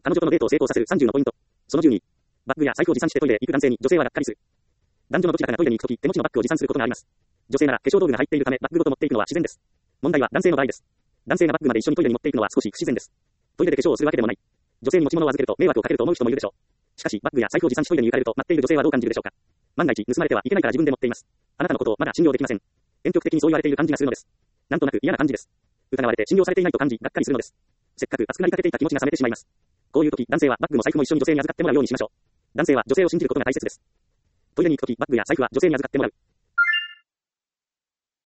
彼女とのデートを成功させる30のポイント。その12。バッグや財布を持参してトイレへ行く男性に女性はがっかりする。男女のどちらかがトイレに行くとき、手持ちのバッグを持参することがあります。女性なら化粧道具が入っているためバッグごと持っていくのは自然です。問題は男性の場合です。男性がバッグまで一緒にトイレに持っていくのは少し不自然です。トイレで化粧をするわけでもない。女性に持ち物を預けると迷惑をかけると思う人もいるでしょう。しかし、バッグや財布を持参しトイレに行かれると待っている女性はどう感じるでしょうか。万が一盗まれてはいけないから自分で持っています。あなたのことをまだ信用できません。婉曲的にそう言われている感じがするのです。なんとなく嫌な感じです。疑われて信用されていないと感じ、がっかりするのです。せっかく熱くなりかけていた気持ちが冷めてしまいます。こういう時、男性はバッグも財布も一緒に女性に預かってもらうようにしましょう。男性は女性を信じることが大切です。トイレに行くとき、バッグや財布は女性に預かってもらう。